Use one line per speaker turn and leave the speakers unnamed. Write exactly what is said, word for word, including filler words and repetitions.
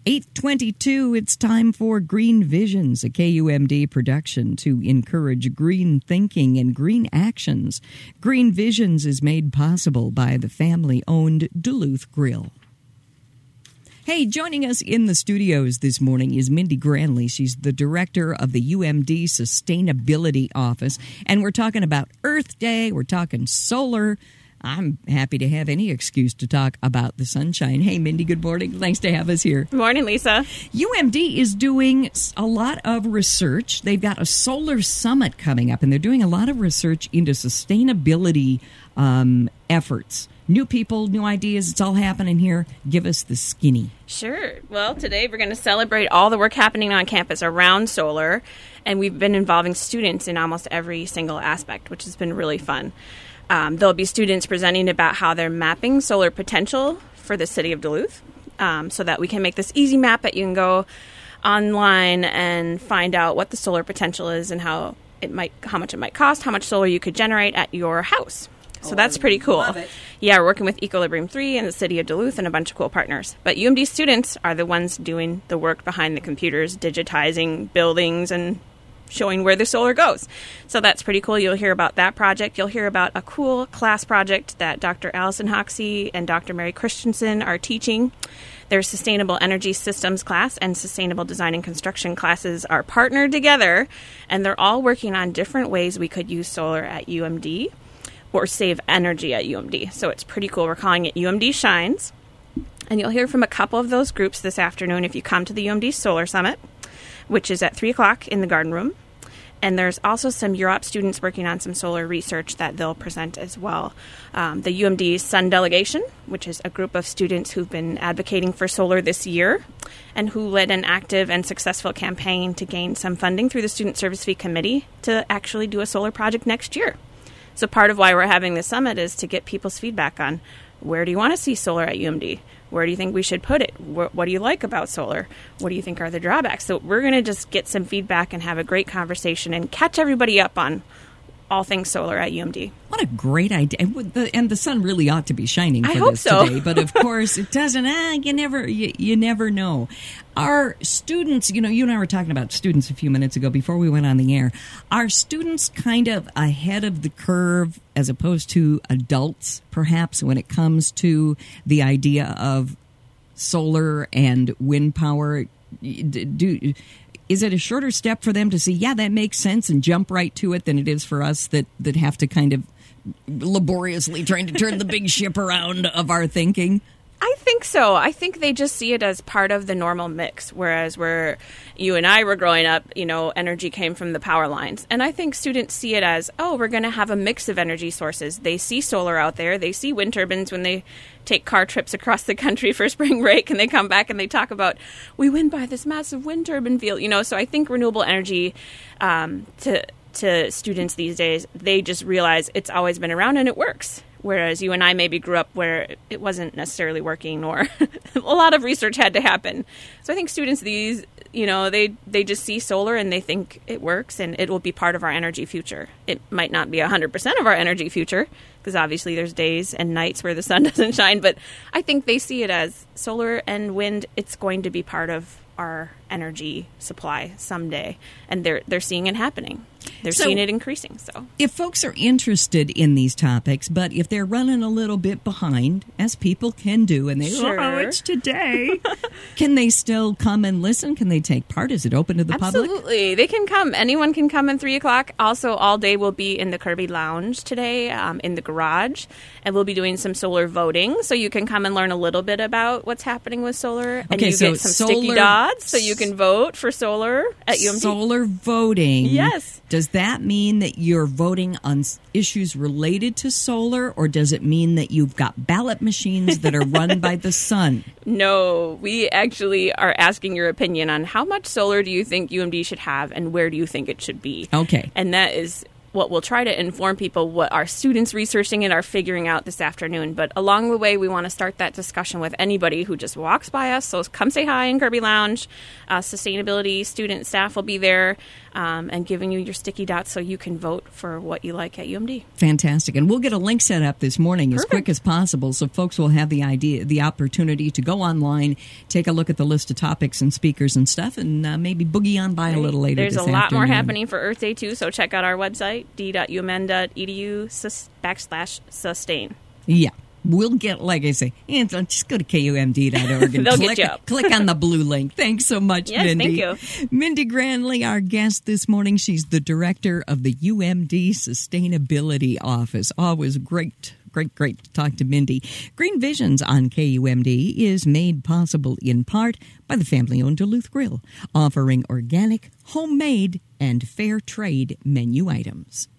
eight twenty-two, it's time for Green Visions, a K U M D production to encourage green thinking and green actions. Green Visions is made possible by the family-owned Duluth Grill. Hey, joining us in the studios this morning is Mindy Granley. She's the director of the U M D Sustainability Office, and we're talking about Earth Day. We're talking solar. I'm happy to have any excuse to talk about the sunshine. Hey, Mindy, good morning. Thanks to have us here.
Good morning, Lisa.
U M D is doing a lot of research. They've got a solar summit coming up, and they're doing a lot of research into sustainability um, efforts. New people, new ideas, it's all happening here. Give us the skinny.
Sure. Well, today we're going to celebrate all the work happening on campus around solar, and we've been involving students in almost every single aspect, which has been really fun. Um, there'll be students presenting about how they're mapping solar potential for the city of Duluth, um, so that we can make this easy map that you can go online and find out what the solar potential is and how it might, how much it might cost, how much solar you could generate at your house. So oh, that's pretty cool.
Love it.
Yeah, we're working with Equilibrium three and the city of Duluth and a bunch of cool partners. But U M D students are the ones doing the work behind the computers, digitizing buildings and showing where the solar goes. So that's pretty cool. You'll hear about that project. You'll hear about a cool class project that Doctor Allison Hoxie and Doctor Mary Christensen are teaching. Their Sustainable Energy Systems class and Sustainable Design and Construction classes are partnered together, and they're all working on different ways we could use solar at U M D or save energy at U M D. So it's pretty cool. We're calling it U M D Shines. And you'll hear from a couple of those groups this afternoon if you come to the U M D Solar Summit, which is at three o'clock in the garden room. And there's also some U R O P students working on some solar research that they'll present as well. Um, the U M D Sun Delegation, which is a group of students who've been advocating for solar this year and who led an active and successful campaign to gain some funding through the Student Service Fee Committee to actually do a solar project next year. So part of why we're having this summit is to get people's feedback on where do you want to see solar at U M D? Where do you think we should put it? What, what do you like about solar? What do you think are the drawbacks? So we're going to just get some feedback and have a great conversation and catch everybody up on all things solar at U M D.
What a great idea. And the, and the sun really ought to be shining for
I hope
this
so.
today. But of course, it doesn't. Ah, you never you, you never know. Our students, you know, you and I were talking about students a few minutes ago before we went on the air. Are students kind of ahead of the curve as opposed to adults, perhaps, when it comes to the idea of solar and wind power? Do Is it a shorter step for them to see, yeah, that makes sense and jump right to it than it is for us that, that have to kind of laboriously trying to turn the big ship around of our thinking?
I think so. I think they just see it as part of the normal mix, whereas where you and I were growing up, you know, energy came from the power lines. And I think students see it as, oh, we're going to have a mix of energy sources. They see solar out there. They see wind turbines when they take car trips across the country for spring break, and they come back and they talk about, we went by this massive wind turbine field. You know, so I think renewable energy um, to to students these days, they just realize it's always been around and it works. Whereas you and I maybe grew up where it wasn't necessarily working, or a lot of research had to happen. So I think students these, you know, they, they just see solar and they think it works and it will be part of our energy future. It might not be one hundred percent of our energy future, because obviously there's days and nights where the sun doesn't shine. But I think they see it as solar and wind. It's going to be part of our energy supply someday. And they're they're seeing it happening. They're so, seeing it increasing. So
if folks are interested in these topics, but if they're running a little bit behind, as people can do, and they
sure.
oh, it's today, can they still come and listen? Can they take part? Is it open to the
Absolutely.
public?
Absolutely. They can come. Anyone can come at three o'clock. Also, all day we'll be in the Kirby Lounge today, um, in the garage, and we'll be doing some solar voting. So you can come and learn a little bit about what's happening with solar. And
okay,
you
so
get some
solar,
sticky dots so you can vote for solar at U M D.
Solar voting.
Yes.
Does that mean that you're voting on issues related to solar, or does it mean that you've got ballot machines that are run by the sun?
No, we actually are asking your opinion on how much solar do you think U M D should have and where do you think it should be?
Okay.
And that is what we'll try to inform people what our students researching and are figuring out this afternoon. But along the way, we want to start that discussion with anybody who just walks by us. So come say hi in Kirby Lounge. Uh, sustainability student staff will be there. um, and giving you your sticky dots so you can vote for what you like at U M D.
Fantastic. And we'll get a link set up this morning
Perfect.
as quick as possible so folks will have the idea, the opportunity to go online, take a look at the list of topics and speakers and stuff, and uh, maybe boogie on by a little later
There's
this
a lot
afternoon.
more happening for Earth Day, too, so check out our website, d dot u m n dot e d u backslash sustain.
Yeah. We'll get, like I say, and just go to K U M D dot org and
They'll
click,
get you up.
click on the blue link. Thanks so much,
Yes,
Mindy.
thank you.
Mindy Granley, our guest this morning. She's the director of the U M D Sustainability Office. Always great, great, great to talk to Mindy. Green Visions on K U M D is made possible in part by the family-owned Duluth Grill, offering organic, homemade, and fair trade menu items.